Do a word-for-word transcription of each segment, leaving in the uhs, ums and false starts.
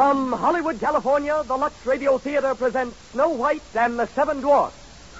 From Hollywood, California, the Lux Radio Theater presents Snow White and the Seven Dwarfs.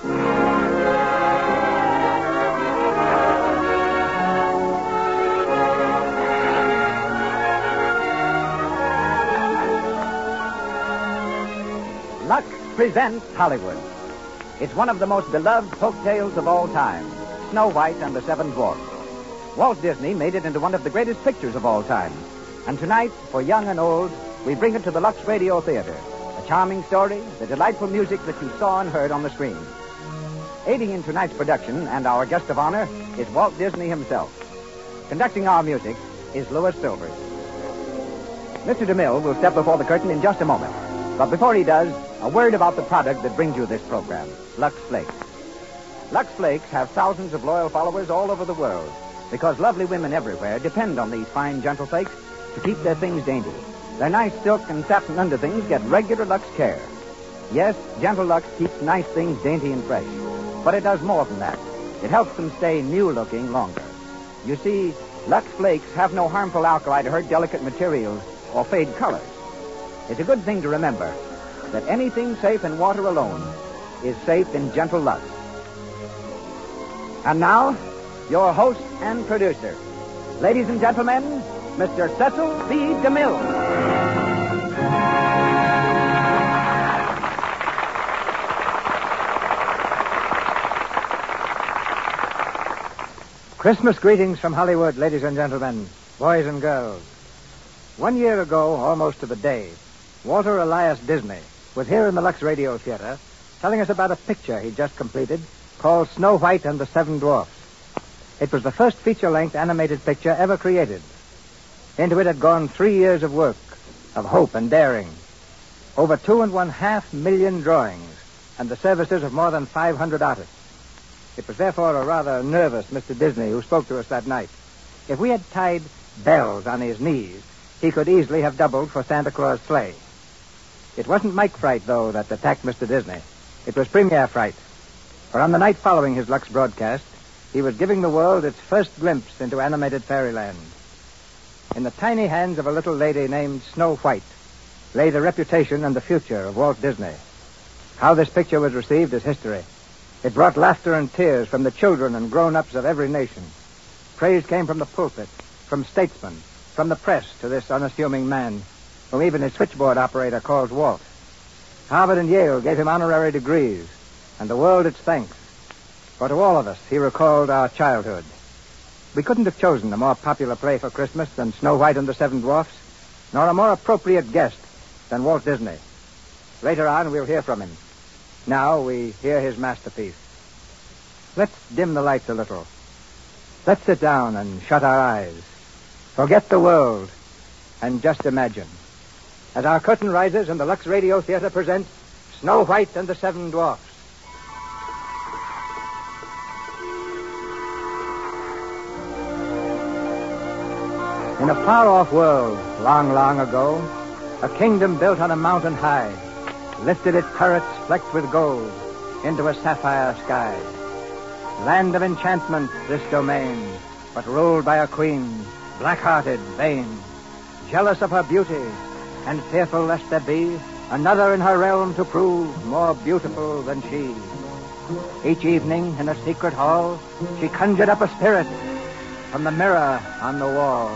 Lux presents Hollywood. It's one of the most beloved folk tales of all time, Snow White and the Seven Dwarfs. Walt Disney made it into one of the greatest pictures of all time. And tonight, for young and old, we bring it to the Lux Radio Theater. A charming story, the delightful music that you saw and heard on the screen. Aiding in tonight's production, and our guest of honor, is Walt Disney himself. Conducting our music is Louis Silvers. Mister DeMille will step before the curtain in just a moment. But before he does, a word about the product that brings you this program, Lux Flakes. Lux Flakes have thousands of loyal followers all over the world because lovely women everywhere depend on these fine, gentle flakes to keep their things dainty. Their nice silk and satin underthings get regular Lux care. Yes, Gentle Lux keeps nice things dainty and fresh, but it does more than that. It helps them stay new-looking longer. You see, Lux Flakes have no harmful alkali to hurt delicate materials or fade colors. It's a good thing to remember that anything safe in water alone is safe in Gentle Lux. And now, your host and producer. Ladies and gentlemen, Mister Cecil B. DeMille. Christmas greetings from Hollywood, ladies and gentlemen, boys and girls. One year ago, almost to the day, Walter Elias Disney was here in the Lux Radio Theater telling us about a picture he'd just completed called Snow White and the Seven Dwarfs. It was the first feature-length animated picture ever created. Into it had gone three years of work, of hope and daring, over two and one half million drawings, and the services of more than five hundred artists. It was therefore a rather nervous Mister Disney who spoke to us that night. If we had tied bells on his knees, he could easily have doubled for Santa Claus' sleigh. It wasn't Mike Fright, though, that attacked Mister Disney. It was Premier Fright. For on the night following his Lux broadcast, he was giving the world its first glimpse into animated fairyland. In the tiny hands of a little lady named Snow White lay the reputation and the future of Walt Disney. How this picture was received is history. It brought laughter and tears from the children and grown-ups of every nation. Praise came from the pulpit, from statesmen, from the press to this unassuming man, whom even his switchboard operator calls Walt. Harvard and Yale gave him honorary degrees, and the world its thanks. For to all of us, he recalled our childhood. We couldn't have chosen a more popular play for Christmas than Snow White and the Seven Dwarfs, nor a more appropriate guest than Walt Disney. Later on, we'll hear from him. Now, we hear his masterpiece. Let's dim the lights a little. Let's sit down and shut our eyes. Forget the world and just imagine. As our curtain rises and the Lux Radio Theater presents Snow White and the Seven Dwarfs. In a far-off world, long, long ago, a kingdom built on a mountain high lifted its turrets flecked with gold into a sapphire sky. Land of enchantment, this domain, but ruled by a queen, black-hearted, vain, jealous of her beauty, and fearful lest there be another in her realm to prove more beautiful than she. Each evening, in a secret hall, she conjured up a spirit from the mirror on the wall.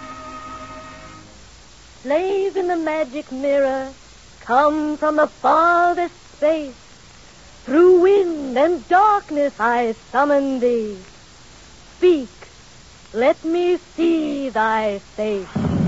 Slave in the magic mirror, come from the farthest space. Through wind and darkness I summon thee. Speak, let me see thy face.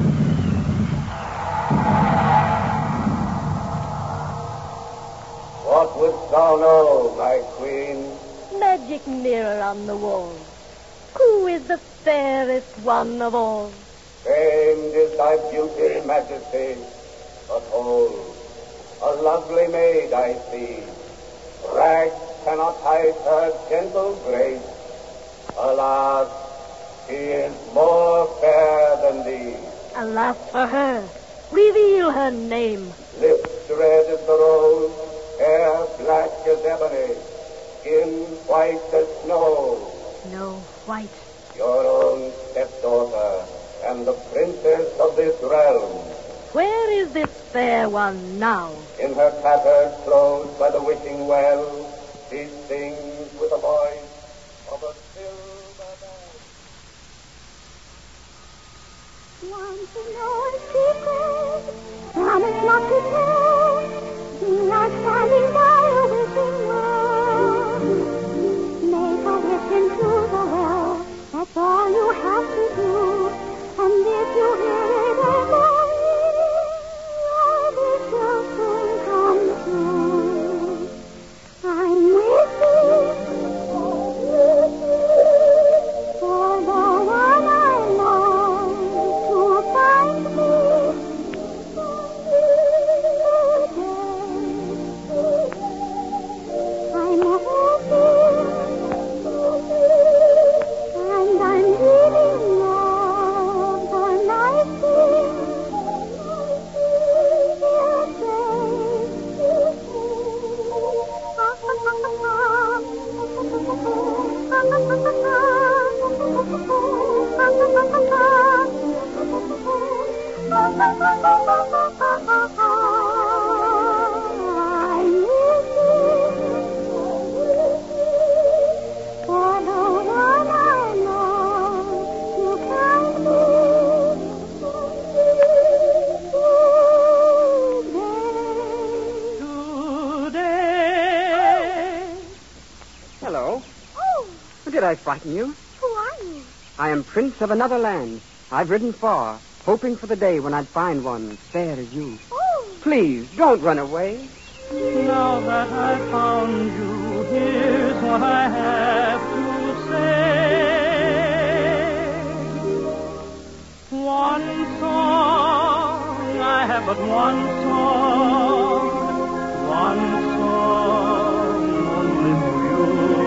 What wouldst thou know, my queen? Magic mirror on the wall, who is the fairest one of all? Famed is thy beauty, majesty, but hold, a lovely maid I see. Rags cannot hide her gentle grace. Alas, she is more fair than thee. Alas for her, reveal her name. Lips red as the rose, hair black as ebony, skin white as snow. Snow White. Your own stepdaughter, and the princess of this realm. Where is this fair one now? In her tattered clothes by the wishing well, she sings with the voice of a silver bell. Want to know a secret? Promise not to tell. We are standing by a wishing well. Make a wish into the well. That's all you have to do. And if you hear it again, your wish will soon come true. I'm wishing for the one I love to find me today. I'm hoping and I'm dreaming of the night things he'll for the one I love to find me Today. Hello. Oh, Did I frighten you? who are you? I am Prince of another land. I've ridden far, hoping for the day when I'd find one fair as you. Oh, Please, don't run away. Now that I've found you, here's what I have to say. One song, I have but one song, one song only for you.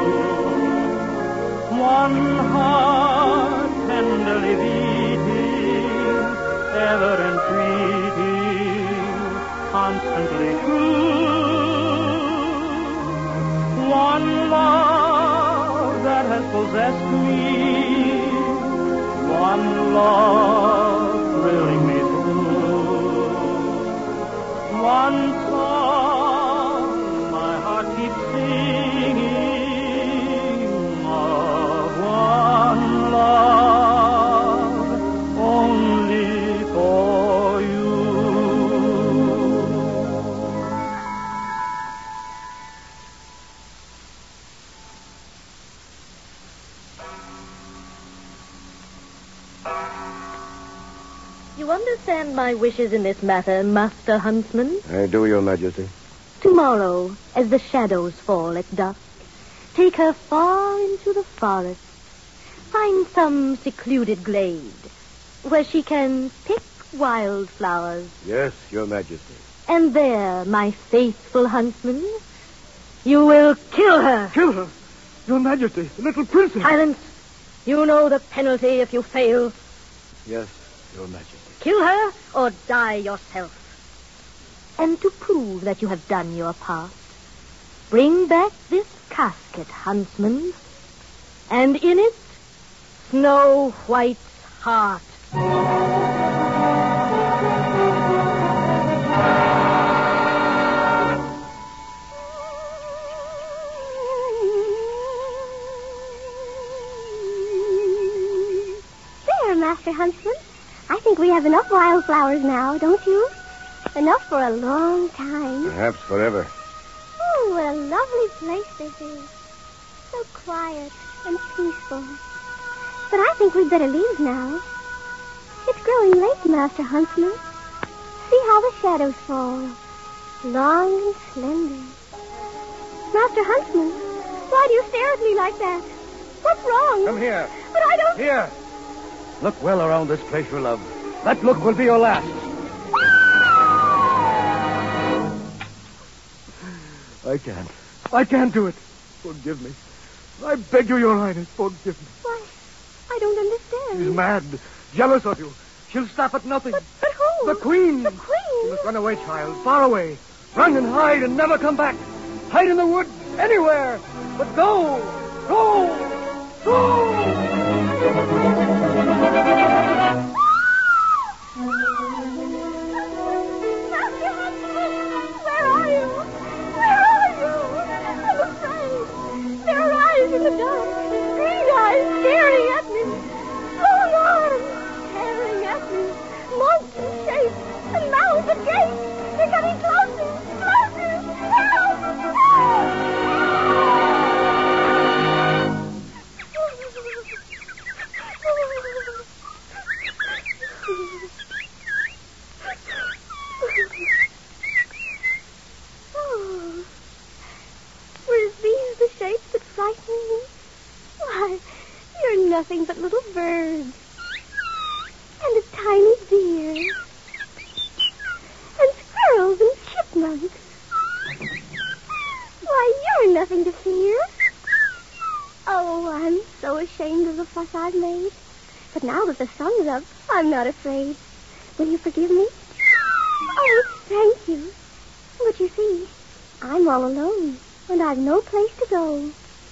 One heart tenderly beating, ever entreating, constantly true. One love that has possessed me, one love thrilling me through. One song my heart keeps singing of one love only for you. You understand my wishes in this matter, Master Huntsman? I do, Your Majesty. Tomorrow, as the shadows fall at dusk, take her far into the forest. Find some secluded glade where she can pick wildflowers. Yes, Your Majesty. And there, my faithful huntsman, you will kill her. Kill her? Your Majesty, the little princess. Silence. You know the penalty if you fail. Yes, Your Majesty. Kill her or die yourself. And to prove that you have done your part, bring back this casket, huntsman, and in it, Snow White's heart. there, Master Huntsman. I think we have enough wildflowers now, don't you? Enough for a long time. Perhaps forever. Oh, what a lovely place this is. So quiet and peaceful. But I think we'd better leave now. It's growing late, Master Huntsman. See how the shadows fall. Long and slender. Master Huntsman, why do you stare at me like that? What's wrong? Come here. But I don't... Here. Look well around this place you love. That look will be your last. I can't. I can't do it. Forgive me. I beg you, Your Highness, forgive me. Why, I don't understand. She's mad. Jealous of you. She'll stop at nothing. But, but who? The Queen. The Queen? You must run away, child. Far away. Run and hide and never come back. Hide in the woods. Anywhere. But go. Go. Go. if the sun's up, I'm not afraid. Will you forgive me? Oh, thank you. But you see, I'm all alone, and I've no place to go.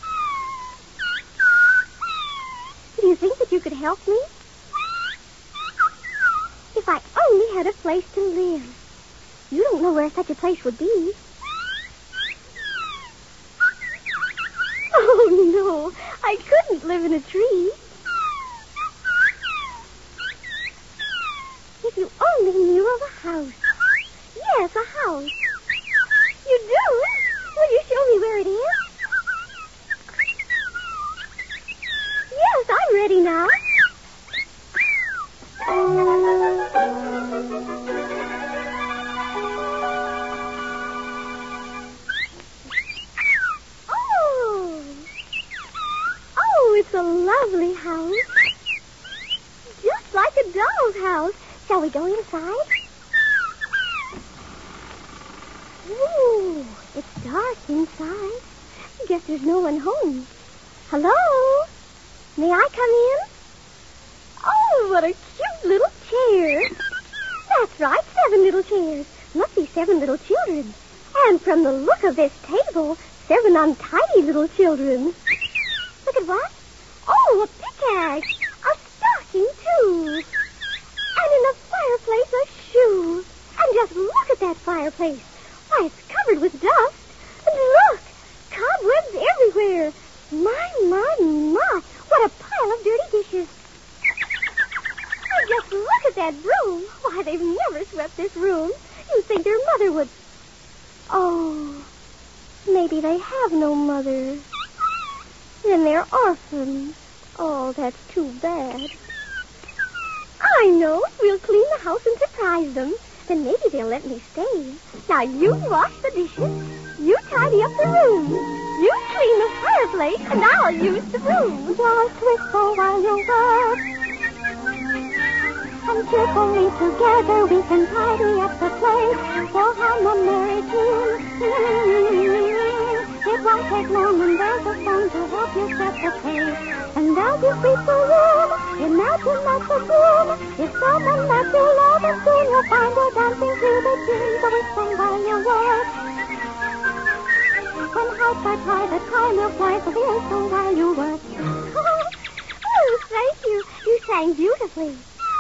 Do you think that you could help me? If I only had a place to live. You don't know where such a place would be. Oh, no, I couldn't live in a tree. If you only knew of a house. Yes, a house. You do? Will you show me where it is? Yes, I'm ready now. Oh! Oh, it's a lovely house. Just like a doll's house. Shall we go inside? Ooh, it's dark inside. Guess there's no one home. Hello? May I come in? Oh, what a cute little chair. That's right, seven little chairs. Must be seven little children. And from the look of this table, seven untidy little children. Look at what? Oh, a pickaxe. A stocking, too. And in the fireplace, a shoe. And just look at that fireplace. Why, it's covered with dust. And look, cobwebs everywhere. My, my, my. What a pile of dirty dishes. And just look at that broom. Why, they've never swept this room. You'd think their mother would. Oh, maybe they have no mother. Then they're orphans. Oh, that's too bad. I know. We'll clean the house and surprise them. Then maybe they'll let me stay. Now, you wash the dishes. You tidy up the room. You clean the fireplace, and I'll use the broom. Just whistle while you work. And cheerfully together we can tidy up the place. We'll have a merry tune. It won't take long, and there's a song to help you set the pace. And as you sweep the room, imagine that's a broom. It's someone that you love, and soon you'll find her dancing to the tune. So whistle while you work. When heights are high, the time will fly, so whistle while you work. Oh, thank you. You sang beautifully.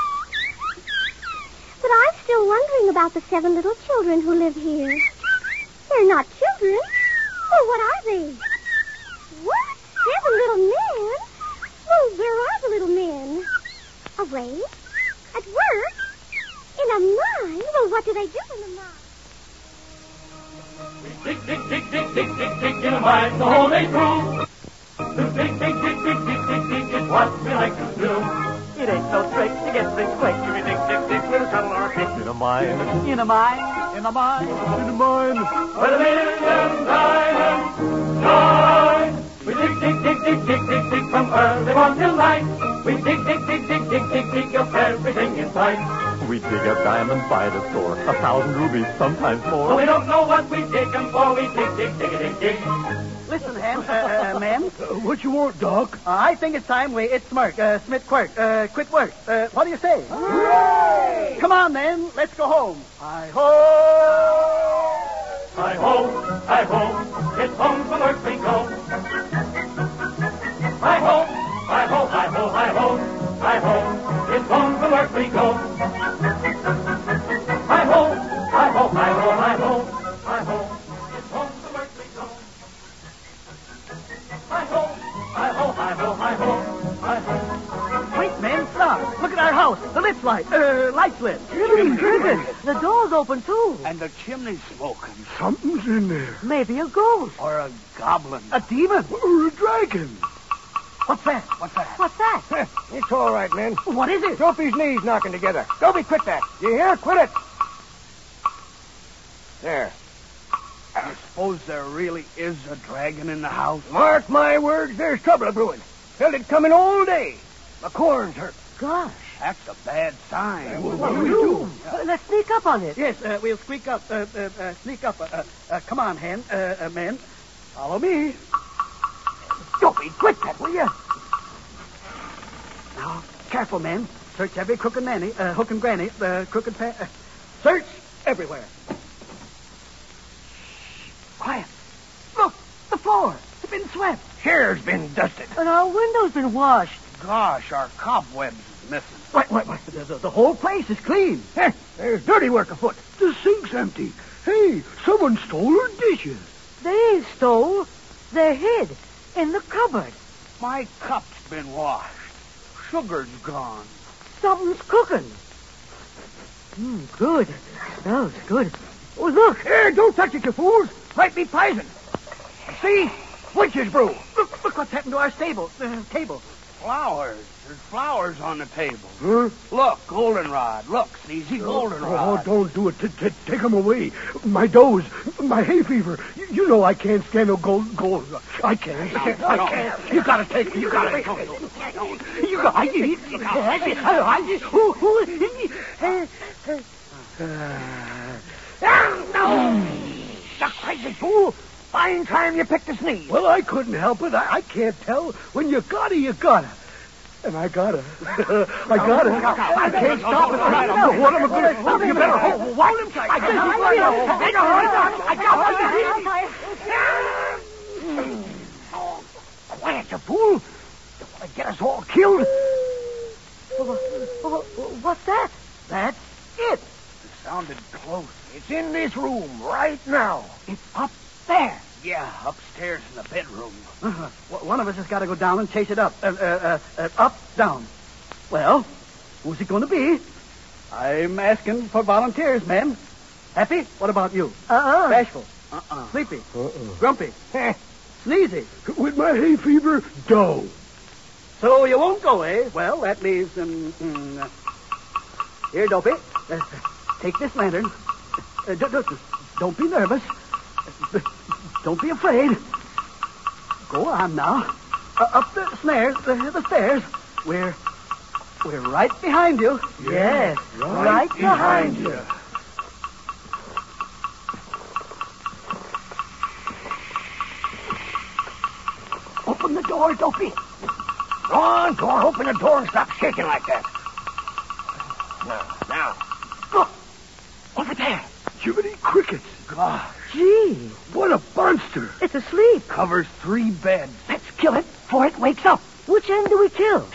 But I'm still wondering about the seven little children who live here. They're not children. Well, what are they? What? Seven little men? Well, where are the little men? Away? At work? In a mine? Well, what do they do in the mine? We dig, dig, dig, dig, dig, dig, dig in a mine the whole day through. To dig, dig, dig, dig, dig, dig, dig is what we like to do. It ain't no trick to get things quick. If you dig, dig, dig with a shovel or a pick. In a mine. In a mine. In a mine. In a mine. Where the million diamonds shine. We dig, dig, dig, dig, dig, dig, dig from early morning till night. We dig, dig, dig, dig, dig, dig, dig up everything in sight. We dig a diamond by the store, a thousand rubies, sometimes more. So we don't know what we dig them for. We dig, dig, dig, dig, dig. Listen, Ham, uh, uh, ma'am. Uh, what you want, Doc? Uh, I think it's time we it smirk, uh, Smith quirk, uh, quit work. Uh, what do you say? Hooray! Come on, then. Let's go home. I ho! Hi ho, hi ho, it's home from work we go. Hi ho, hi ho, hi ho, hi ho, hi ho, it's home from work we go. Hi ho, hi ho, hi ho, hi ho, hi ho, it's home from work we go. Hi ho, hi ho, hi ho, hi ho, hi ho. Wait, man, stop. Look at our house. The lit's light. Uh, light's lit. The door's open, too. And the chimney's smoking. Something's in there. Maybe a ghost. Or a goblin. A demon. Or a dragon. What's that? What's that? What's that? It's all right, men. What is it? Dopey's knees knocking together. Dopey, quit that. You hear? Quit it. There. I suppose there really is a dragon in the house. Mark my words, there's trouble brewing. Felt it coming all day. My corn's hurt. Gosh. That's a bad sign. What do we do? Uh, let's sneak up on it. Yes, uh, we'll squeak up, uh, uh, uh, sneak up. Uh, uh, uh, come on, Hen, uh, uh, men. Follow me. Dopey, quit that, will you? Now, careful, men. Search every crook and nanny, uh, hook and granny, uh, crooked pa- uh, search everywhere. Quiet. Look, the floor. It's been swept. Hair's been dusted. And our window's been washed. Gosh, our cobwebs is missing. Wait, wait, wait. The, the, the whole place is clean. Heh, there's dirty work afoot. The sink's empty. Hey, someone stole our dishes. They stole. They're hid in the cupboard. My cup's been washed. Sugar's gone. Something's cooking. Mmm, good. Smells good. Oh, look. Here, don't touch it, you fools. Might be poison. See? Witch's brew. Look, look what's happened to our stable, uh, table. Flowers. There's flowers on the table. Huh? Look, goldenrod. Look, Sneezy, goldenrod. Oh, don't do it. T- t- take them away. My doze, my hay fever. You, you know I can't stand no gold, gold. I can't. I can't. No, I no. can't. You gotta take it. You gotta. You gotta. You got. No! You crazy fool! Fine time you picked a sneeze. Well, I couldn't help it. I, I can't tell. When you gotta, you gotta. And I gotta. I gotta. I can't stop it. I don't know what I'm going to do. You better hold. Hold him tight. I got Quiet, you fool! You want to get us all killed? What's that? That's it. It sounded close. It's in this room right now. It's up there. Yeah, upstairs in the bedroom. Uh-huh. One of us has got to go down and chase it up. Uh, uh, uh, uh, up, down. Well, who's it going to be? I'm asking for volunteers, men. Happy? What about you? Uh-uh. Bashful? Uh-uh. Sleepy? Uh-uh. Grumpy? Sneezy? With my hay fever, dough. So you won't go, eh? Well, that leaves... Um, um, uh, here, Dopey. Uh, take this lantern. Uh, don't, don't, don't be nervous. Uh, don't be afraid. Go on now. Uh, up the stairs, the, the stairs. We're we're right behind you. Yes, right, right behind, behind you. you. Open the door, Dopey. Go on, go on, open the door and stop shaking like that. Now, now. Look. Over there. Jiminy crickets. Gosh. Gee. What a monster. It's asleep. Covers three beds. Let's kill it before it wakes up. Which end do we kill?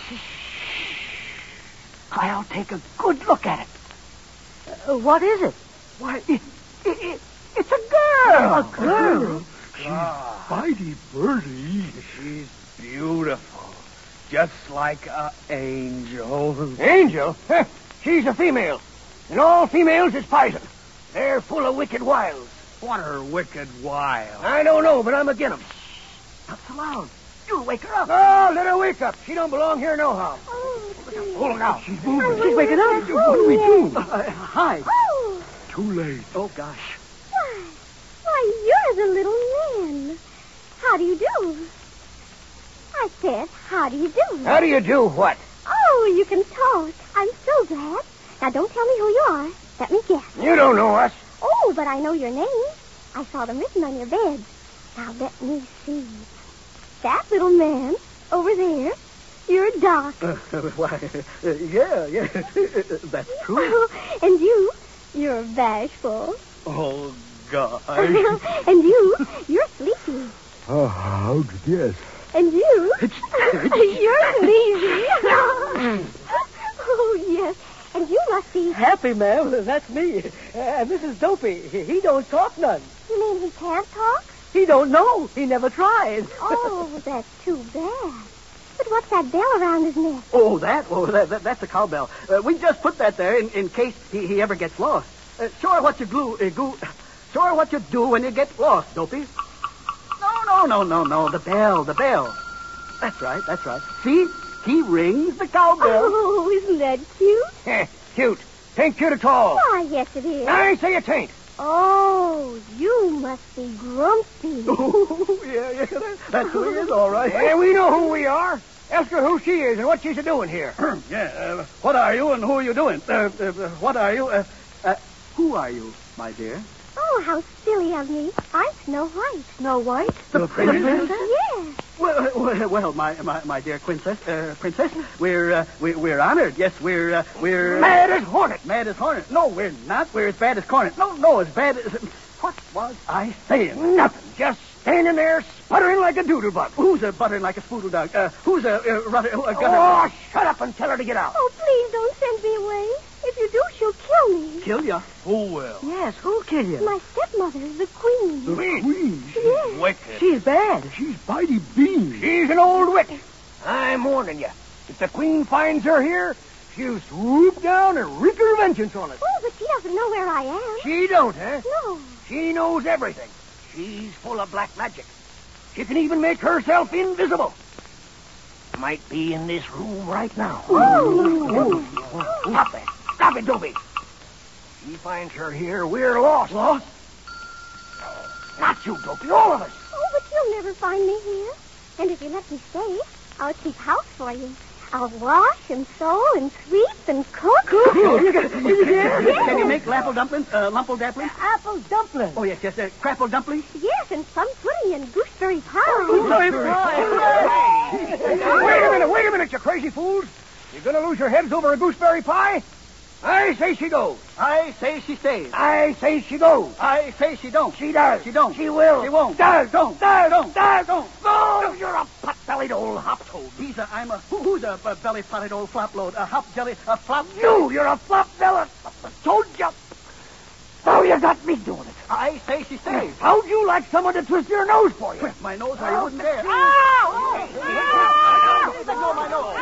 I'll take a good look at it. Uh, what is it? Why, it, it, it, it's a girl. A girl? She's Bitey Birdie. She's beautiful. Just like an angel. Angel? Heh, she's a female. And all females is poison. They're full of wicked wiles. What are wicked wiles? I don't know, but I'm agin 'em. Not so loud. You'll wake her up. Oh, let her wake up. She don't belong here nohow. Oh, look out. She's moving. She's waking up. What do we do? Uh, uh, hi. Oh, Too late. Oh, gosh. why, why, you're the little man. How do you do? I said, how do you do? How do you do what? Oh, you can talk. I'm so glad. Now, don't tell me who you are. Let me guess. You don't know us. Oh, but I know your name. I saw them written on your bed. Now, let me see. That little man over there, you're Doc. Uh, why, uh, yeah, yeah. That's true. Oh, and you, you're Bashful. Oh, gosh. And you, you're Sleepy. Oh, how'd you guess? And you, you're Sleepy. Oh, yes. And you must be... Happy, ma'am. That's me. Uh, and this is Dopey. He, he don't talk none. You mean he can't talk? He don't know. He never tried. Oh, that's too bad. But what's that bell around his neck? Oh, that? Oh, that, that that's a cowbell. Uh, we just put that there in, in case he, he ever gets lost. Uh, show her what you glue, uh, glue. Show her what you do when you get lost, Dopey. No, no, no, no, no. The bell, the bell. That's right, that's right. See? He rings the cowbell. Oh, isn't that cute? Heh, cute. Tain't cute at all. Why, yes, it is. I say it ain't. Oh, you must be grumpy. Oh, yeah, yeah. That, that's who he is, all right. Yeah, we know who we are. Ask her who she is and what she's a-doing here. yeah, uh, what are you and who are you doing? Uh, uh, what are you? Uh, uh, who are you, my dear? Oh, how silly of me. I'm Snow White. Snow White? The, The princess? princess? Yes. Well, well, well, my, my, my dear princess, uh, princess, we're, uh, we're, we're honored. Yes, we're, uh, we're... Mad as hornet. Mad as hornet. No, we're not. We're as bad as cornet. No, no, as bad as... What was I saying? Nothing. Just standing there sputtering like a doodlebug. Who's a buttering like a spoodle dog? Uh, who's a, uh, rudder, a gunner? Oh, shut up and tell her to get out. Oh, please don't send me away. If you do, she'll kill me. Kill ya? Who will? Yes, who'll kill you? My stepmother, the queen. The queen? Queen. Yes. Wicked. She's bad. She's Bitey Bean. She's an old witch. I'm warning you. If the queen finds her here, she'll swoop down and wreak her vengeance on us. Oh, but she doesn't know where I am. She don't, huh? No. She knows everything. She's full of black magic. She can even make herself invisible. Might be in this room right now. Oh. Stop it. Stop it, Dopey. She finds her here, we're lost. Lost? Not you, Dopey, all of us. Oh, but you'll never find me here. And if you let me stay, I'll keep house for you. I'll wash and sew and sweep and cook. You got, you can, can you make lapple dumplings? Uh, lumple dumplings? Apple dumpling. Oh, yes, yes. Uh, crapple dumplings? Yes, and plum pudding and gooseberry pie. Wait a minute, wait a minute, you crazy fools. You're going to lose your heads over a gooseberry pie? I say she goes. I say she stays. I say she goes. I say she don't. She does. She don't. She will. She won't. Does. Don't. Does. Don't. Does. Don't. Oh, you're a pot-bellied old hop-toad. He's a, I'm a, who, who's a, a belly-potted old flop load? A hop jelly, a flop... You, you're a flop-bellied... Told you. Now you got me doing it. I say she stays. How'd you like someone to twist your nose for you? Twist my nose or you wouldn't dare. Ow! Let go of my nose.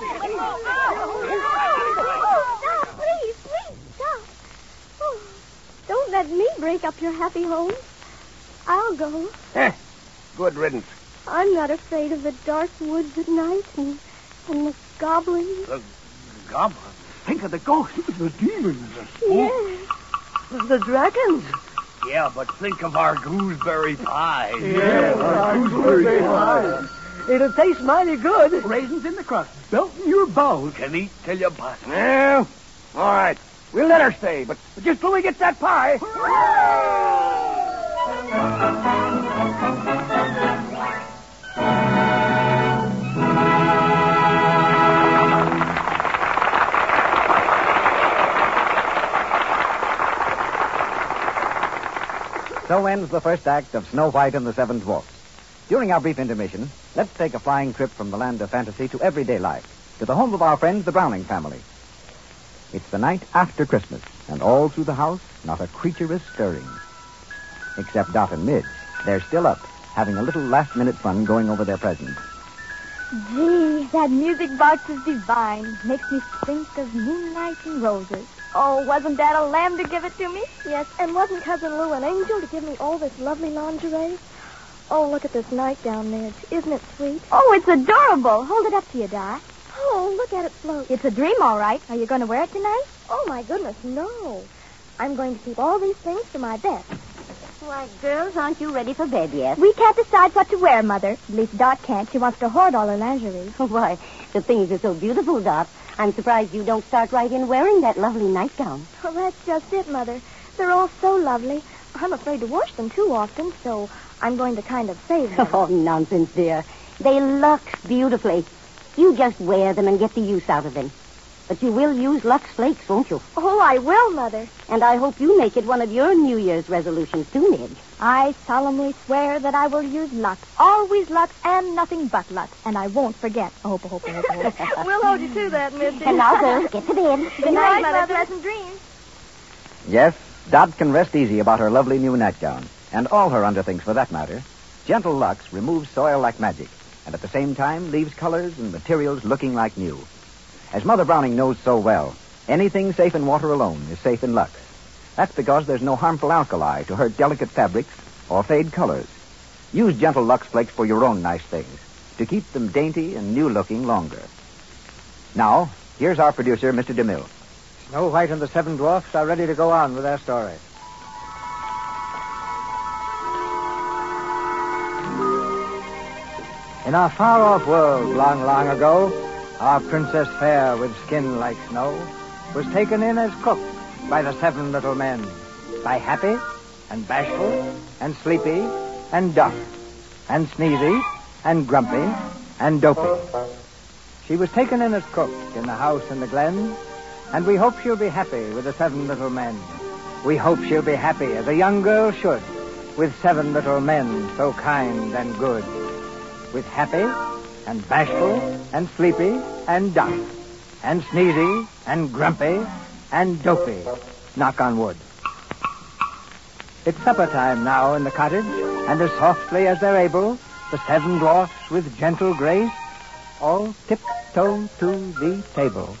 Oh, stop, please, please, stop. Oh, don't let me break up your happy home. I'll go. Eh, good riddance. I'm not afraid of the dark woods at night and, and the goblins. The goblin. Think of the ghosts. The demons. Yes. The dragons. Yeah, but think of our gooseberry pie. Yeah, gooseberry pie. It'll taste mighty good. Raisins in the crust. Belt in your bowels. Can eat till you bust. Well, all right. We'll let her stay, but, but just till we get that pie. So ends the first act of Snow White and the Seven Dwarfs. During our brief intermission, let's take a flying trip from the land of fantasy to everyday life, to the home of our friends, the Browning family. It's the night after Christmas, and all through the house, not a creature is stirring. Except Dot and Midge. They're still up, having a little last-minute fun going over their presents. Gee, that music box is divine. Makes me think of moonlight and roses. Oh, wasn't that a lamb to give it to me? Yes, and wasn't Cousin Lou an angel to give me all this lovely lingerie? Oh, look at this nightgown, Midge. Isn't it sweet? Oh, it's adorable. Hold it up to you, Dot. Oh, look at it float. It's a dream, all right. Are you going to wear it tonight? Oh, my goodness, no. I'm going to keep all these things for my bed. Why, girls, aren't you ready for bed yet? We can't decide what to wear, Mother. At least Dot can't. She wants to hoard all her lingerie. Why, the things are so beautiful, Dot. I'm surprised you don't start right in wearing that lovely nightgown. Well, that's just it, Mother. They're all so lovely. I'm afraid to wash them too often, so I'm going to kind of save them. Oh, nonsense, dear. They look beautifully. You just wear them and get the use out of them. But you will use Lux Flakes, won't you? Oh, I will, Mother. And I hope you make it one of your New Year's resolutions, too, Midge. I solemnly swear that I will use Lux. Always Lux and nothing but Lux. And I won't forget. Oh, hope, hope, hope, hope. We'll hold you to that, Midge. And now, girls, get to bed. Good night, Mother. Pleasant dreams. Yes, Dot can rest easy about her lovely new nightgown, and all her underthings for that matter. Gentle Lux removes soil like magic, and at the same time leaves colors and materials looking like new. As Mother Browning knows so well, anything safe in water alone is safe in Lux. That's because there's no harmful alkali to hurt delicate fabrics or fade colors. Use Gentle Lux Flakes for your own nice things, to keep them dainty and new-looking longer. Now, here's our producer, Mister DeMille. Snow White and the Seven Dwarfs are ready to go on with their story. In our far-off world, long, long ago, our Princess Fair with skin like snow was taken in as cook by the seven little men, by Happy and bashful, and sleepy, and duck, and sneezy, and grumpy, and dopey. She was taken in as cook in the house in the glen, and we hope she'll be happy with the seven little men. We hope she'll be happy, as a young girl should, with seven little men so kind and good. With happy, and bashful, and sleepy, and duck, and sneezy, and grumpy, and dopey. Knock on wood. It's supper time now in the cottage, and as softly as they're able, the seven dwarfs with gentle grace all tiptoe to the table.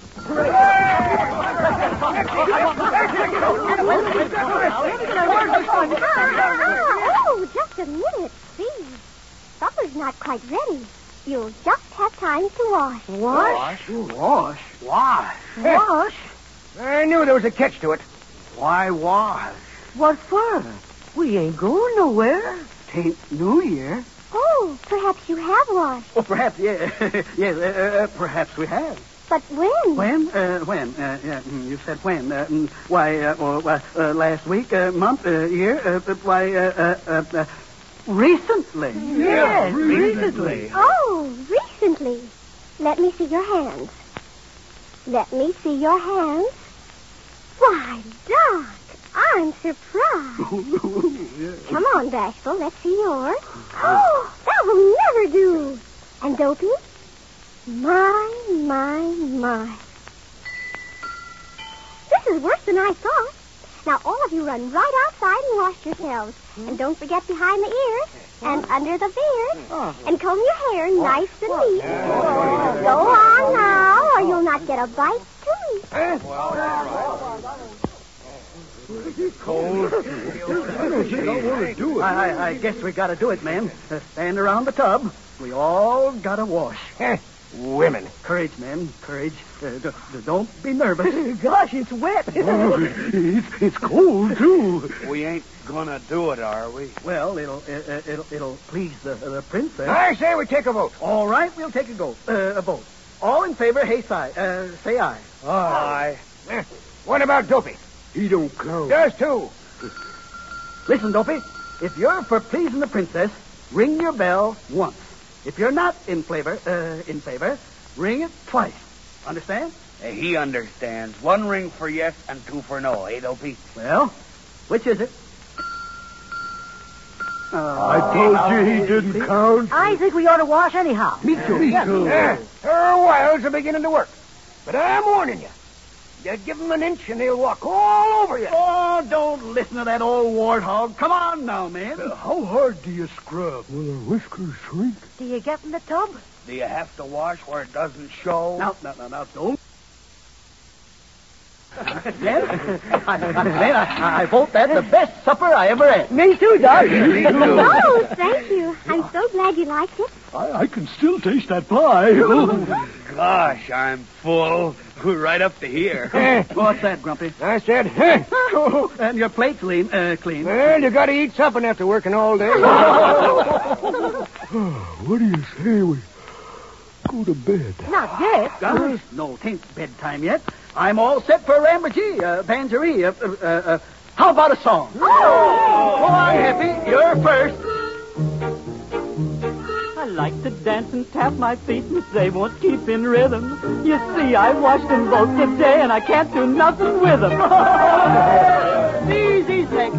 Oh, just a minute, please. Supper's not quite ready. You'll just have time to wash. Wash? Wash? Wash? Wash? I knew there was a catch to it. Why wash? What for? We ain't going nowhere. Tain't New Year. Oh, perhaps you have washed. Oh, perhaps, yeah. yes, uh, uh, perhaps we have. But when? When? Uh, when? Uh, yeah, mm, you said when. Uh, mm, why, uh, well, uh, uh, last week, uh, month, uh, year, uh, uh, why, uh, uh, uh, recently. Yes, recently. Oh, recently. Let me see your hands. Let me see your hands. Why, Doc, I'm surprised. yeah. Come on, Bashful, let's see yours. Oh, that will never do. And Dopey? My, my, my. This is worse than I thought. Now, all of you run right outside and wash yourselves. And don't forget behind the ears and under the beard. And comb your hair nice and neat. Go on now, or you'll not get a bite to eat. Cold. I, I, I guess we gotta do it, man. Uh, stand around the tub. We all gotta wash. Women. Courage, man. Courage. Uh, d- d- don't be nervous. Gosh, it's wet. Oh, it's, it's cold, too. We ain't gonna do it, are we? Well, it'll uh, it'll it'll please the the princess. I say we take a vote. All right, we'll take a go. Uh, a vote. All in favor, hey, say, uh, say aye. Aye. Eh, What about Dopey? He don't count. Does too. Listen, Dopey. If you're for pleasing the princess, ring your bell once. If you're not in favor, uh, in favor, ring it twice. Understand? Hey, he understands. One ring for yes and two for no, eh, Dopey? Well, which is it? I told you he didn't count. I think we ought to wash anyhow. Me too. Me too. Yeah, her wiles are beginning to work. But I'm warning you. You give them an inch and they'll walk all over you. Oh, don't listen to that old warthog. Come on now, man. Uh, how hard do you scrub? Will her whiskers shrink? Do you get in the tub? Do you have to wash where it doesn't show? Now, now, now, now, don't. Yes, I, I, man, I, I vote that the best supper I ever had. Me too, Doc. Oh, thank you. I'm so glad you liked it. I, I can still taste that pie. Gosh, I'm full. Right up to here. What's that, Grumpy? I said, huh. And your plate's lean, uh, clean. Well, you got to eat something after working all day. What do you say we go to bed? Not yet. Gosh, no, tain't bedtime yet. I'm all set for Rambergee, uh, Banjaree. Uh, uh, uh, how about a song? Oh! Go on, Happy. You're first. I like to dance and tap my feet and they won't keep in rhythm. You see, I washed them both today and I can't do nothing with them. Easy, Zach.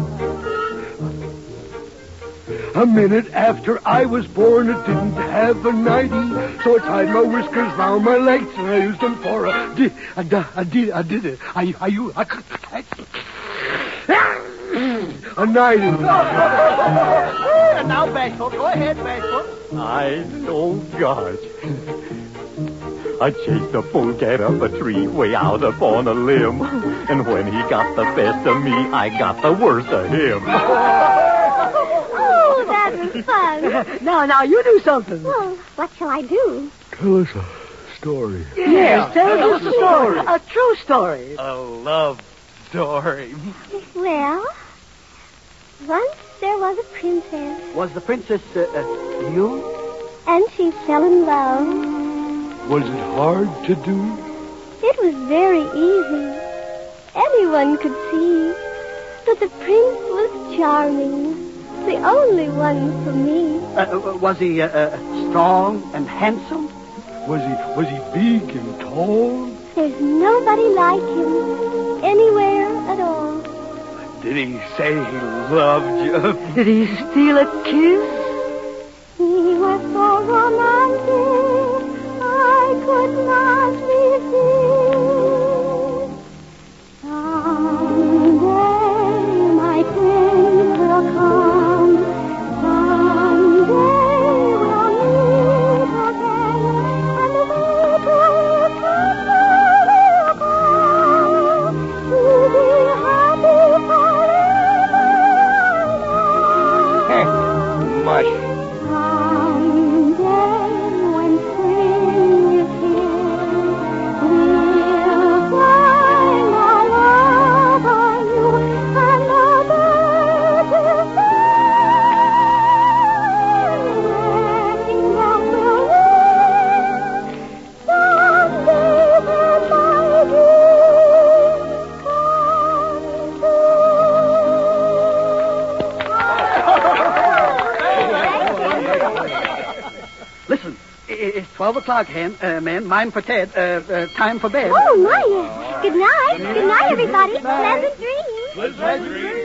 A minute after I was born, I didn't have a nightie, so I tied my whiskers round my legs and I used them for a di- I, di- I did, I did it. I, I, I, I, a nightie. And now, Bashful. Go ahead, Bashful. I, oh gosh. I chased a polecat up a tree way out upon a limb. And when he got the best of me, I got the worst of him. Oh, that was fun. Now, now, you do something. Well, what shall I do? Tell us a story. Yes, tell us a story. A true story. A love story. Well, once there was a princess, Was the princess uh, uh, you? and she fell in love. Was it hard to do? It was very easy. Anyone could see. The But the prince was charming. The only one for me. Uh, was he uh, uh, strong and handsome? Was he was he big and tall? There's nobody like him anywhere at all. Did he say he loved you? Did he steal a kiss? He was so romantic, I could not resist. Someday my prince will come. Someday we'll meet again, and the way to it will go. To be happy forever. Hey, mush. Listen, it's twelve o'clock, hen, uh, man. Mine for Ted. Uh, uh, time for bed. Oh, my. Good night. Good night, everybody. Pleasant dreams. Pleasant dreams.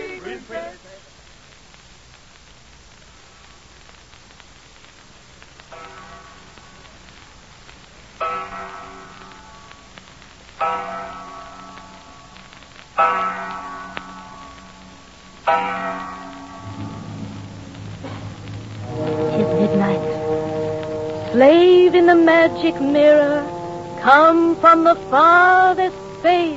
Tis midnight. Slave in the magic mirror, come from the farthest space.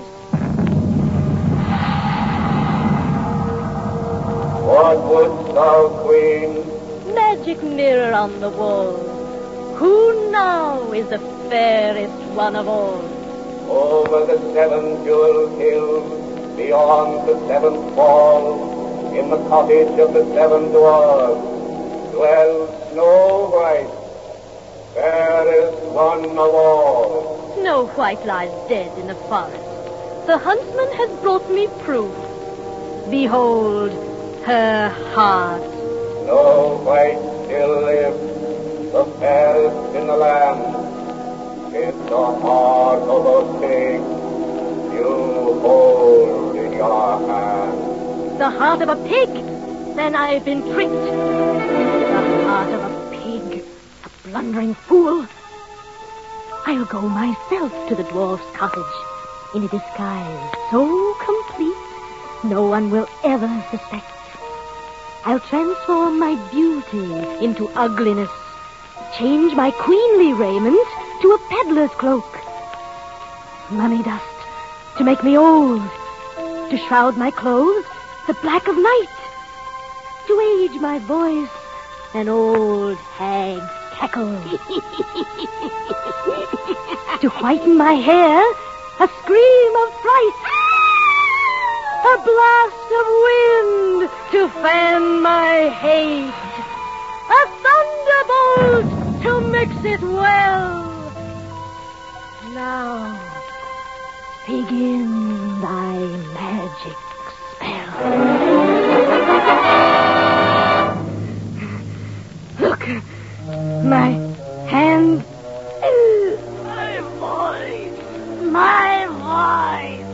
What wouldst thou, Queen? Magic mirror on the wall, who now is the fairest one of all? Over the seven jeweled hills, beyond the seventh wall, in the cottage of the seven dwarfs, dwells Snow White, fairest one of all. Snow White lies dead in the forest. The huntsman has brought me proof. Behold her heart. Snow White still lives, the fairest in the land. It's the heart of a pig you hold in your hand. The heart of a pig? Then I've been tricked. The heart of a pig, a blundering fool. I'll go myself to the dwarf's cottage in a disguise so complete no one will ever suspect. I'll transform my beauty into ugliness, change my queenly raiment to a peddler's cloak, money dust to make me old, to shroud my clothes the black of night, to age my voice an old hag's cackle, to whiten my hair a scream of fright, a blast of wind to fan my hate, a thunderbolt to mix it well. Now, begin thy magic spell. Look, my hand. My voice. My voice.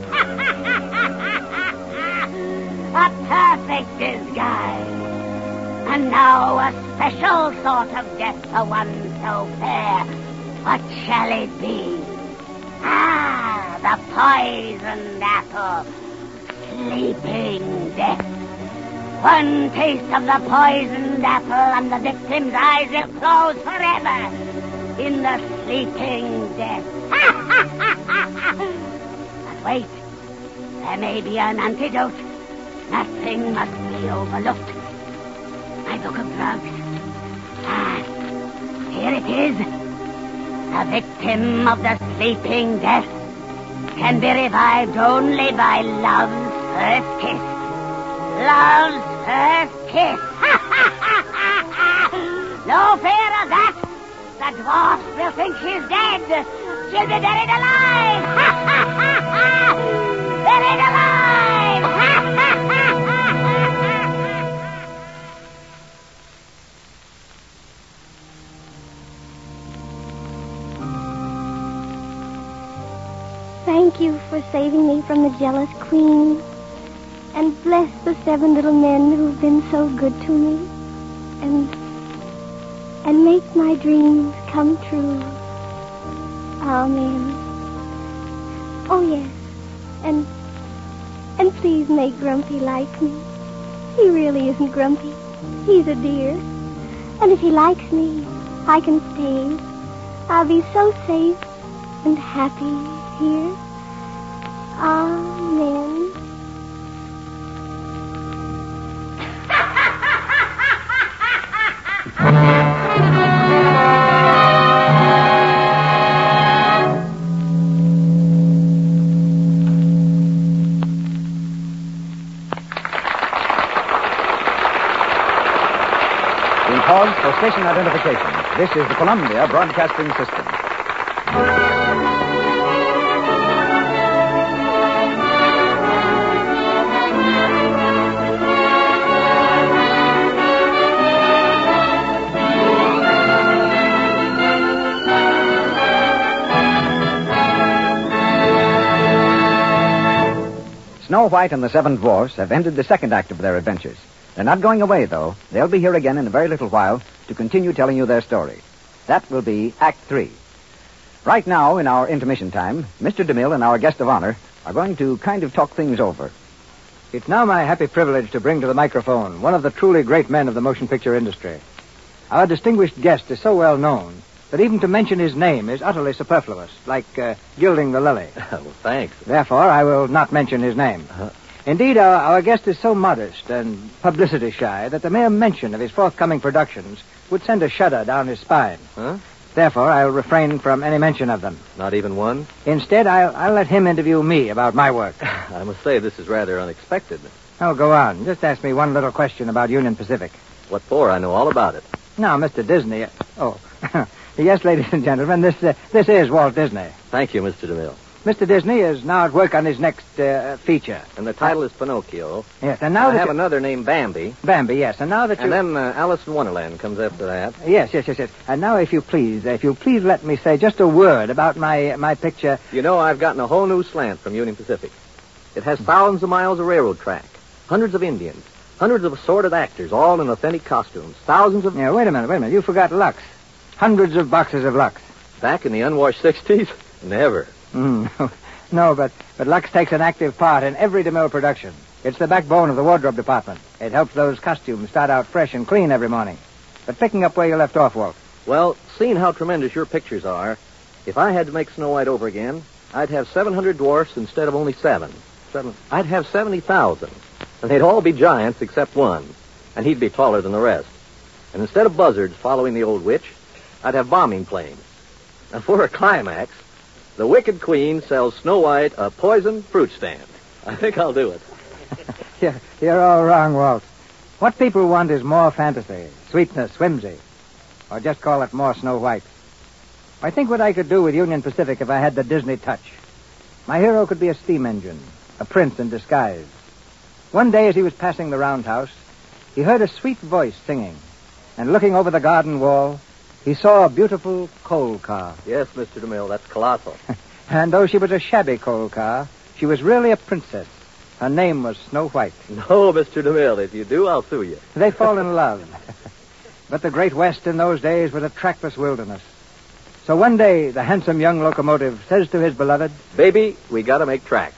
A perfect disguise. And now a special sort of death for one so fair. What shall it be? Ah, the poisoned apple. Sleeping death. One taste of the poisoned apple and the victim's eyes will close forever in the sleeping death. But wait, there may be an antidote. Nothing must be overlooked. My book of drugs. Ah, here it is. The victim of the sleeping death can be revived only by love's first kiss. Love's first kiss. No fear of that. The dwarf will think she's dead. She'll be buried alive. Buried alive. saving me from the jealous queen. And bless the seven little men who've been so good to me. And, and make my dreams come true. Amen. Oh, yes. And, and please make Grumpy like me. He really isn't grumpy. He's a dear. And if he likes me, I can stay. I'll be so safe and happy here. Amen. Pause for station identification. This is the Columbia Broadcasting System. Snow White and the Seven Dwarfs have ended the second act of their adventures. They're not going away, though. They'll be here again in a very little while to continue telling you their story. That will be Act Three. Right now, in our intermission time, Mister DeMille and our guest of honor are going to kind of talk things over. It's now my happy privilege to bring to the microphone one of the truly great men of the motion picture industry. Our distinguished guest is so well known that even to mention his name is utterly superfluous, like uh, gilding the lily. Well, thanks. Therefore, I will not mention his name. Uh-huh. Indeed, our, our guest is so modest and publicity shy that the mere mention of his forthcoming productions would send a shudder down his spine. Huh? Therefore, I'll refrain from any mention of them. Not even one? Instead, I'll, I'll let him interview me about my work. I must say, this is rather unexpected. Oh, go on. Just ask me one little question about Union Pacific. What for? I know all about it. Now, Mister Disney... Oh, yes, ladies and gentlemen, this uh, this is Walt Disney. Thank you, Mister DeMille. Mister Disney is now at work on his next uh, feature. And the title is Pinocchio. Yes, and now I that have you... another named Bambi. Bambi, yes, and now that you... And then uh, Alice in Wonderland comes after that. Yes, yes, yes, yes. And now, if you please, if you'll please let me say just a word about my my picture. You know, I've gotten a whole new slant from Union Pacific. It has thousands of miles of railroad track, hundreds of Indians, hundreds of assorted actors, all in authentic costumes, thousands of... Yeah, wait a minute, wait a minute. You forgot Lux. Hundreds of boxes of Lux. Back in the unwashed sixties? Never. Mm. No, but, but Lux takes an active part in every DeMille production. It's the backbone of the wardrobe department. It helps those costumes start out fresh and clean every morning. But picking up where you left off, Walt. Well, seeing how tremendous your pictures are, if I had to make Snow White over again, I'd have seven hundred dwarfs instead of only seven. Seven. I'd have seventy thousand. And they'd all be giants except one. And he'd be taller than the rest. And instead of buzzards following the old witch, I'd have bombing planes. And for a climax, the Wicked Queen sells Snow White a poisoned fruit stand. I think I'll do it. you're, you're all wrong, Walt. What people want is more fantasy, sweetness, whimsy. Or just call it more Snow White. I think what I could do with Union Pacific if I had the Disney touch. My hero could be a steam engine, a prince in disguise. One day as he was passing the roundhouse, he heard a sweet voice singing. And looking over the garden wall, he saw a beautiful coal car. Yes, Mister DeMille, that's colossal. And though she was a shabby coal car, she was really a princess. Her name was Snow White. No, Mister DeMille, if you do, I'll sue you. They fall in love. But the Great West in those days was a trackless wilderness. So one day, the handsome young locomotive says to his beloved, "Baby, we gotta make tracks."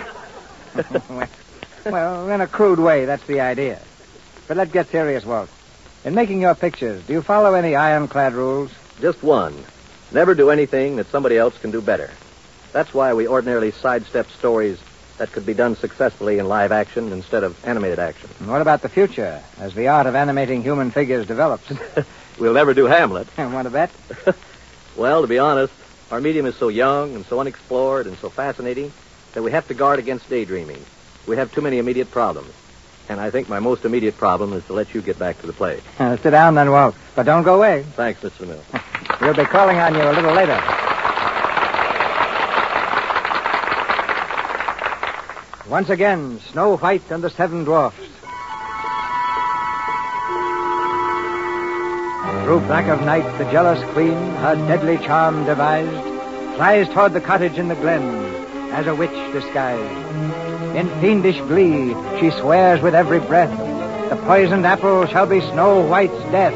Well, in a crude way, that's the idea. But let's get serious, Walt. In making your pictures, do you follow any ironclad rules? Just one. Never do anything that somebody else can do better. That's why we ordinarily sidestep stories that could be done successfully in live action instead of animated action. And what about the future, as the art of animating human figures develops? We'll never do Hamlet. Want to bet? Well, to be honest, our medium is so young and so unexplored and so fascinating that we have to guard against daydreaming. We have too many immediate problems. And I think my most immediate problem is to let you get back to the play. Uh, sit down then, Walt. But don't go away. Thanks, Mister DeMille. We'll be calling on you a little later. Once again, Snow White and the Seven Dwarfs. Through black of night, the jealous queen, her deadly charm devised, flies toward the cottage in the glen, as a witch disguised. In fiendish glee, she swears with every breath, the poisoned apple shall be Snow White's death.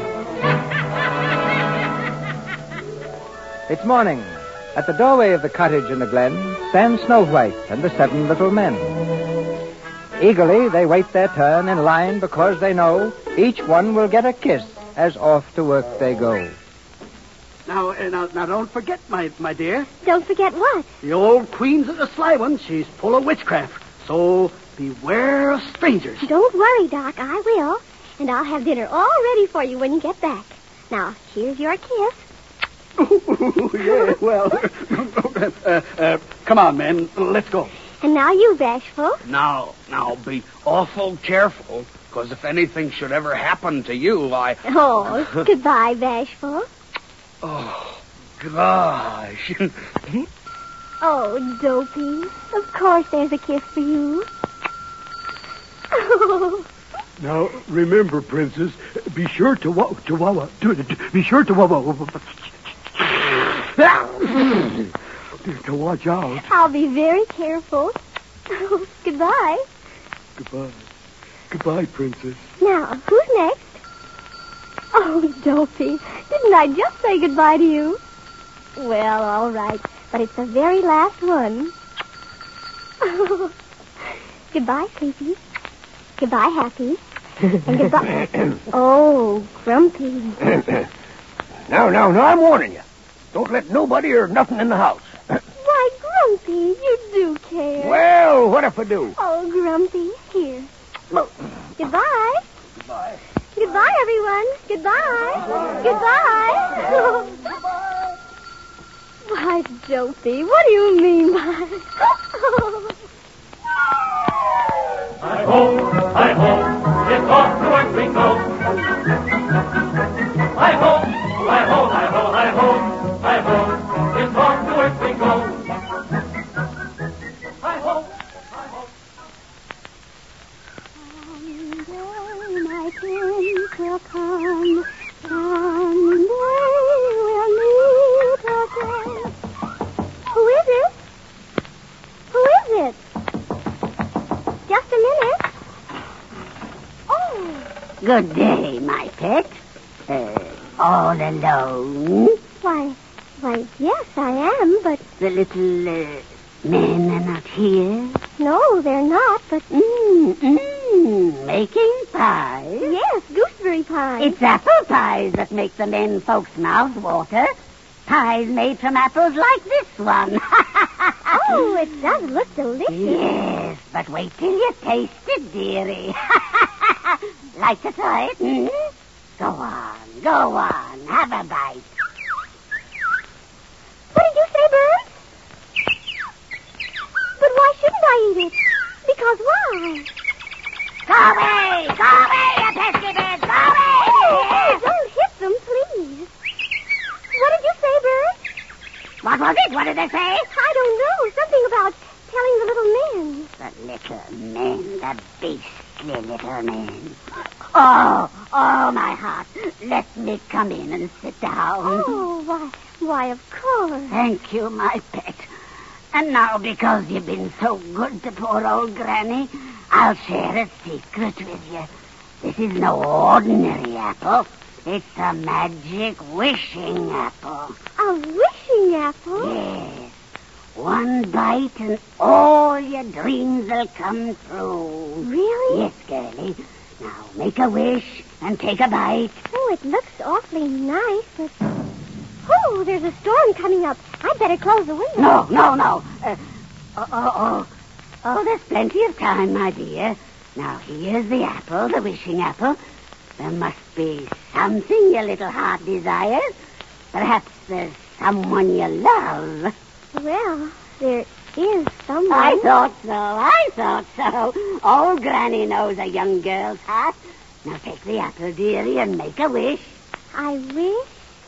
It's morning. At the doorway of the cottage in the glen stands Snow White and the seven little men. Eagerly, they wait their turn in line because they know each one will get a kiss as off to work they go. Now, uh, now, now, don't forget, my, my dear. Don't forget what? The old queen's of the sly one. She's full of witchcraft. So beware of strangers. Don't worry, Doc. I will. And I'll have dinner all ready for you when you get back. Now, here's your kiss. Yeah, well, uh, uh, come on, men. Let's go. And now you, Bashful. Now, now, be awful careful, because if anything should ever happen to you, I... Oh, goodbye, Bashful. Oh, gosh. Oh, Dopey. Of course there's a kiss for you. Now, remember, Princess, be sure to wa- to wa- to, to be sure to wa- to watch out. I'll be very careful. Goodbye. Goodbye. Goodbye, Princess. Now, who's next? Oh, Dopey, didn't I just say goodbye to you? Well, all right, but it's the very last one. Goodbye, Sleepy. Goodbye, Happy. And goodbye... Oh, Grumpy. Now, now, now, I'm warning you. Don't let nobody or nothing in the house. Why, Grumpy, you do care. Well, what if I do? Oh, Grumpy, here. Goodbye. Goodbye. Goodbye, everyone. Goodbye. Goodbye. Goodbye. Why, Dopey, what do you mean by... Hi-ho, hi-ho, it's off to work we go. Hi-ho, hi-ho, hi-ho, hi-ho, hi-ho, it's off to work we go. Hi-ho, hi-ho. Someday my prince will come. Someday we'll meet again. Who is it? Who is it? Just a minute. Oh. Good day, my pet. Uh, all alone? Why, why, yes, I am, but... The little uh, men are not here? No, they're not, but... Mmm, mmm, making pies? Yes, gooseberry pie. It's apple pies that make the men folks' mouths water. Pies made from apples like this one. Oh, it does look delicious. Yes, but wait till you taste it, dearie. Like to try it? Hmm? Go on, go on, have a bite. What did you say, Bert? But why shouldn't I eat it? Because why? Go away, go away, you pesky bird, go away! Oh, don't hit them, please. What did you say, Bert? What was it? What did they say? I don't know. Something about telling the little men. The little men, the beastly little men. Oh, oh, my heart. Let me come in and sit down. Oh, why, why, of course. Thank you, my pet. And now, because you've been so good to poor old Granny, I'll share a secret with you. This is no ordinary apple. It's a magic wishing apple. A wishing apple? Yes. One bite and all your dreams will come true. Really? Yes, girlie. Now, make a wish and take a bite. Oh, it looks awfully nice, but... Oh, there's a storm coming up. I'd better close the window. No, no, no. Uh, oh, oh, oh. Oh, there's plenty of time, my dear. Now, here's the apple, the wishing apple. There must be something your little heart desires. Perhaps there's someone you love. Well, there is someone. I thought so. I thought so. Old Granny knows a young girl's heart. Now take the apple, dearie, and make a wish. I wish.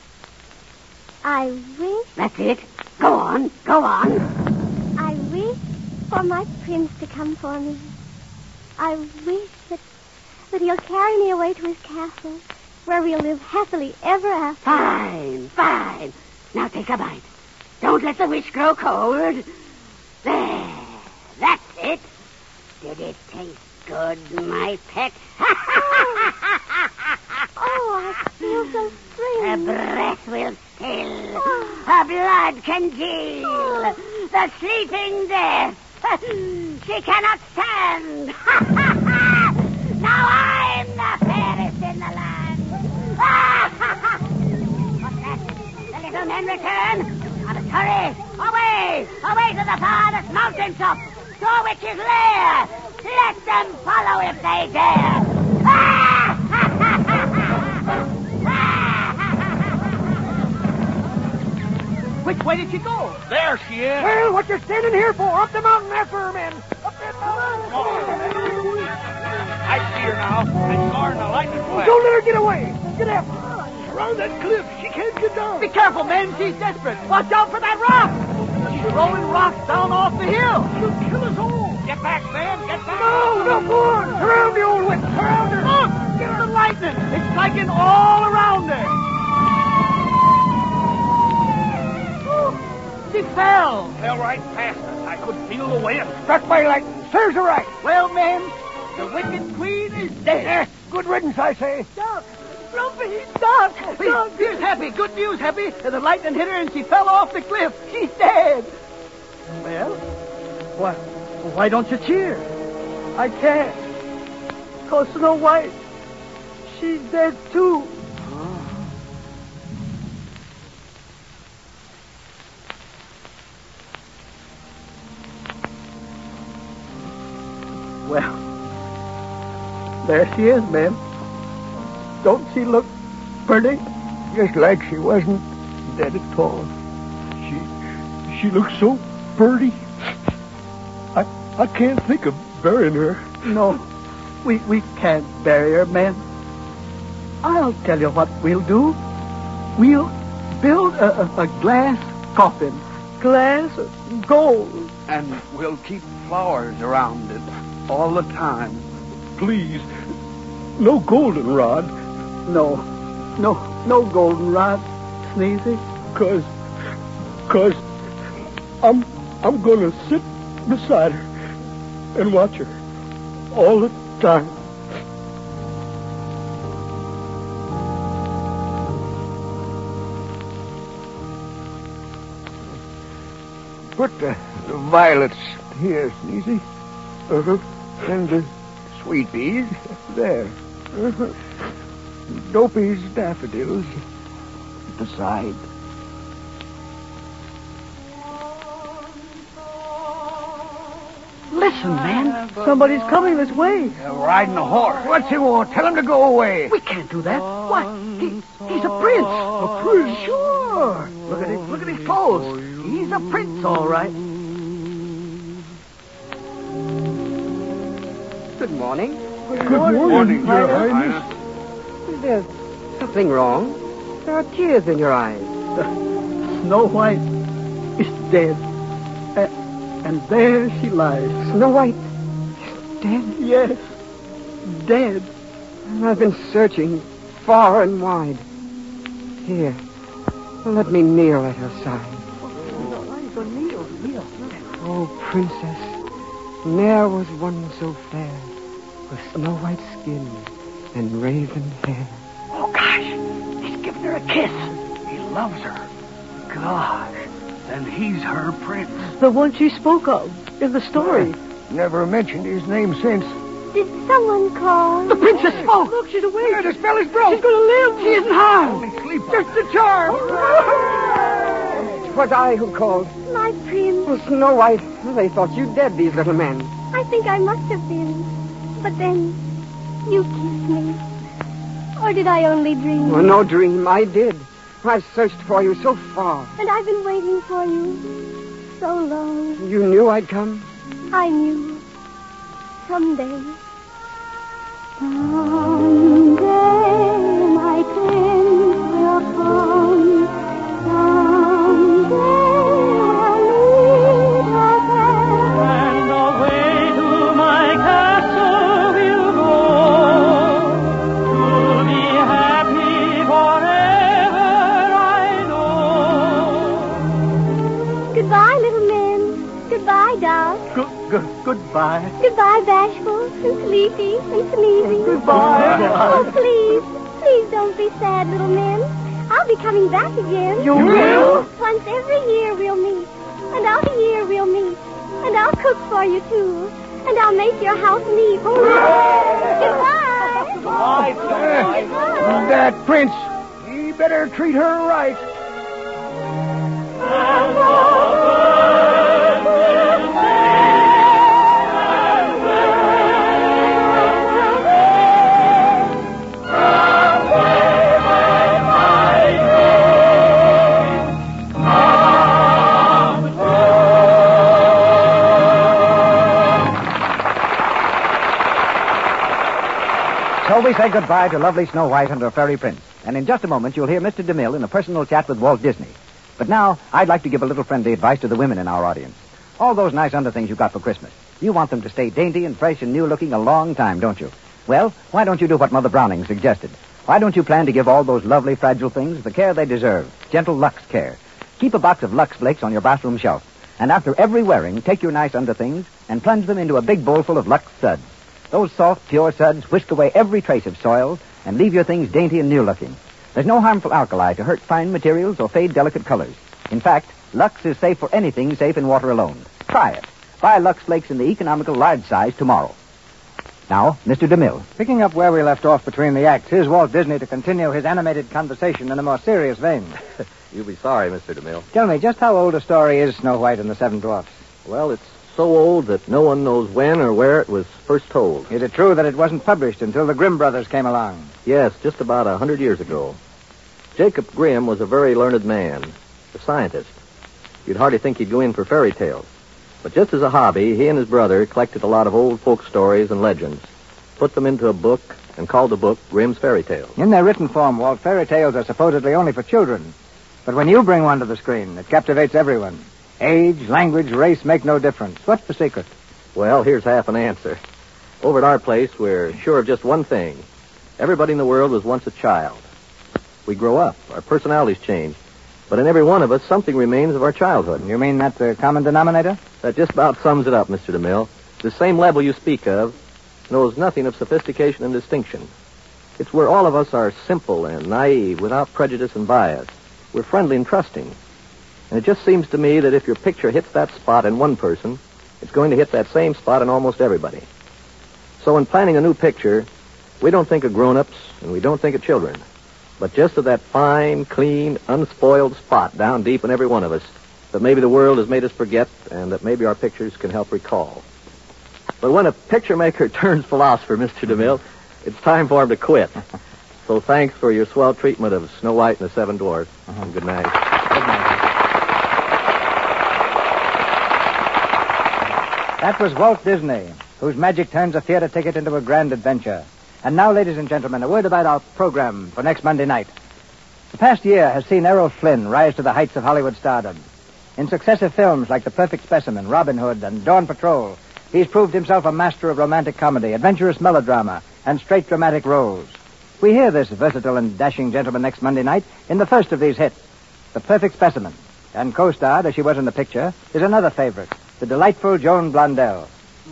I wish. That's it. Go on. Go on. I wish for my prince to come for me. I wish that, that he'll carry me away to his castle, where we'll live happily ever after. Fine, fine. Now take a bite. Don't let the wish grow cold. There. That's it. Did it taste good, my pet? Oh, I feel so strange. Her breath will still. Her blood congeal. The sleeping death. She cannot stand. Now I'm the fairest in the land. What's that? The little men return. I must hurry. Away. Away to the farthest mountain top. To a witch's lair. Let them follow if they dare. Which way did she go? There she is. Well, what you standing here for? Up the mountain after her, men. Up that mountain. I see her now. I saw her in the lightning flash. Don't let her get away. Get after her. Around that cliff. She can't get down. Be careful, men. She's desperate. Watch out for that rock. She's throwing rocks down off the hill. She'll kill us all. Get back, man. Get back. No, no, go on. Surround the old witch. Surround her. Look! Get the lightning. It's striking all around her. Oh, she fell. Fell right past us. I could feel the wind. Struck by lightning. Serves her right. Well, men, the wicked queen is dead. Yes, good riddance, I say. Doc, Grumpy, Doc, Doc. Here's Happy. Good news, Happy. The lightning hit her and she fell off the cliff. She's dead. Well, what? Why don't you cheer? I can't. Cause Snow White, she's dead too. Well, there she is, man. Don't she look pretty? Just like she wasn't dead at all. She, she looks so pretty. I, I can't think of burying her. No, we we can't bury her, man. I'll tell you what we'll do. We'll build a, a, a glass coffin, glass of gold, and we'll keep flowers around it all the time. Please, no goldenrod. No, no, no goldenrod, Sneezy. Cause, cause, I'm, I'm gonna sit beside her and watch her all the time. Put the, the violets here, Sneezy. Uh-huh. And the sweet peas there. Uh-huh. Dopey's daffodils at the side. Listen, man. Somebody's coming this way. They're riding a horse. What's he want? Tell him to go away. We can't do that. Why? He, he's a prince. A prince? Sure. Look at his, look at his clothes. He's a prince, all right. Good morning. Good morning, morning, Your Your Highness. There's something wrong. There are tears in your eyes. Snow White is dead. Uh, and there she lies. Snow White is dead? Yes, dead. I've been searching far and wide. Here, let me kneel at her side. Oh, princess, ne'er was one so fair, with snow white skin and raven hair. Oh, gosh. He's giving her a kiss. He loves her. Gosh. Then he's her prince. The one she spoke of in the story. Never mentioned his name since. Did someone call? The princess spoke. Look, she's awake. Yeah, the spell is broke. She's going to live. She isn't harmed. Only sleep. Just a charm. It was I who called. My prince. Oh, Snow White, they thought you dead, these little men. I think I must have been. But then, you kissed me. Or did I only dream? Oh, no dream, I did. I've searched for you so far. And I've been waiting for you so long. You knew I'd come? I knew. Someday. Someday, my prince will come. Someday, we'll meet again. And away to my castle we'll go, to be happy forever, I know. Goodbye, little men. Goodbye, Goodbye. Goodbye, Bashful and Sleepy and Sneezy. Goodbye. Oh, please, please don't be sad, little men. I'll be coming back again. You will? Once every year we'll meet, and out a year we'll meet, and I'll cook for you, too, and I'll make your house neat. Goodbye. Goodbye, Goodbye. That prince, he better treat her right. So we say goodbye to lovely Snow White and her fairy prince. And in just a moment, you'll hear Mister DeMille in a personal chat with Walt Disney. But now, I'd like to give a little friendly advice to the women in our audience. All those nice underthings you got for Christmas, you want them to stay dainty and fresh and new-looking a long time, don't you? Well, why don't you do what Mother Browning suggested? Why don't you plan to give all those lovely, fragile things the care they deserve? Gentle Lux care. Keep a box of Lux Flakes on your bathroom shelf. And after every wearing, take your nice underthings and plunge them into a big bowl full of Lux suds. Those soft, pure suds whisk away every trace of soil and leave your things dainty and new-looking. There's no harmful alkali to hurt fine materials or fade delicate colors. In fact, Lux is safe for anything safe in water alone. Try it. Buy Lux Flakes in the economical large size tomorrow. Now, Mister DeMille. Picking up where we left off between the acts, here's Walt Disney to continue his animated conversation in a more serious vein. You'll be sorry, Mister DeMille. Tell me, just how old a story is Snow White and the Seven Dwarfs? Well, it's so old that no one knows when or where it was first told. Is it true that it wasn't published until the Grimm brothers came along? Yes, just about a hundred years ago. Jacob Grimm was a very learned man, a scientist. You'd hardly think he'd go in for fairy tales. But just as a hobby, he and his brother collected a lot of old folk stories and legends, put them into a book, and called the book Grimm's Fairy Tales. In their written form, Walt, fairy tales are supposedly only for children. But when you bring one to the screen, it captivates everyone. Age, language, race make no difference. What's the secret? Well, here's half an answer. Over at our place, we're sure of just one thing. Everybody in the world was once a child. We grow up. Our personalities change. But in every one of us, something remains of our childhood. You mean that's the common denominator? That just about sums it up, Mister DeMille. The same level you speak of knows nothing of sophistication and distinction. It's where all of us are simple and naive, without prejudice and bias. We're friendly and trusting. And it just seems to me that if your picture hits that spot in one person, it's going to hit that same spot in almost everybody. So in planning a new picture, we don't think of grown-ups and we don't think of children, but just of that fine, clean, unspoiled spot down deep in every one of us that maybe the world has made us forget and that maybe our pictures can help recall. But when a picture maker turns philosopher, Mister DeMille, it's time for him to quit. So thanks for your swell treatment of Snow White and the Seven Dwarfs. Uh-huh. And good night. Good night. That was Walt Disney, whose magic turns a theater ticket into a grand adventure. And now, ladies and gentlemen, a word about our program for next Monday night. The past year has seen Errol Flynn rise to the heights of Hollywood stardom. In successive films like The Perfect Specimen, Robin Hood, and Dawn Patrol, he's proved himself a master of romantic comedy, adventurous melodrama, and straight dramatic roles. We hear this versatile and dashing gentleman next Monday night in the first of these hits, The Perfect Specimen. And co-starred, as she was in the picture, is another favorite, the delightful Joan Blondell.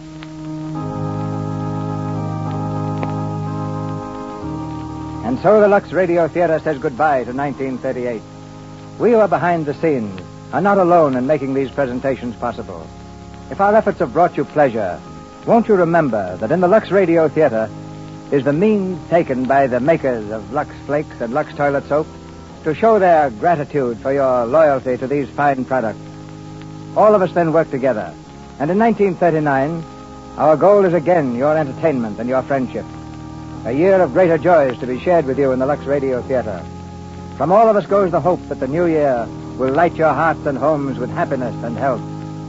And so the Lux Radio Theater says goodbye to nineteen thirty-eight. We who are behind the scenes are not alone in making these presentations possible. If our efforts have brought you pleasure, won't you remember that in the Lux Radio Theater is the means taken by the makers of Lux Flakes and Lux Toilet Soap to show their gratitude for your loyalty to these fine products. All of us then work together, and in nineteen thirty-nine, our goal is again your entertainment and your friendship. A year of greater joys to be shared with you in the Lux Radio Theater. From all of us goes the hope that the new year will light your hearts and homes with happiness and health.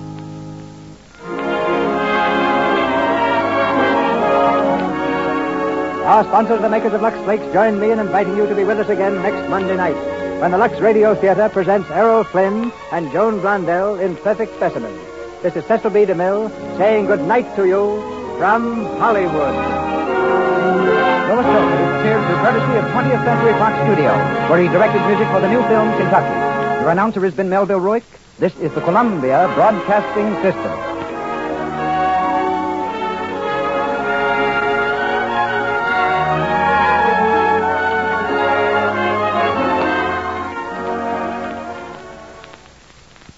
Our sponsors, the makers of Lux Flakes, join me in inviting you to be with us again next Monday night when the Lux Radio Theater presents Errol Flynn and Joan Blondell in Perfect Specimen. This is Cecil B. DeMille saying good night to you from Hollywood. Louis Silvers appeared through courtesy of twentieth Century Fox Studio, where he directed music for the new film Kentucky. Your announcer has been Melville Rourke. This is the Columbia Broadcasting System.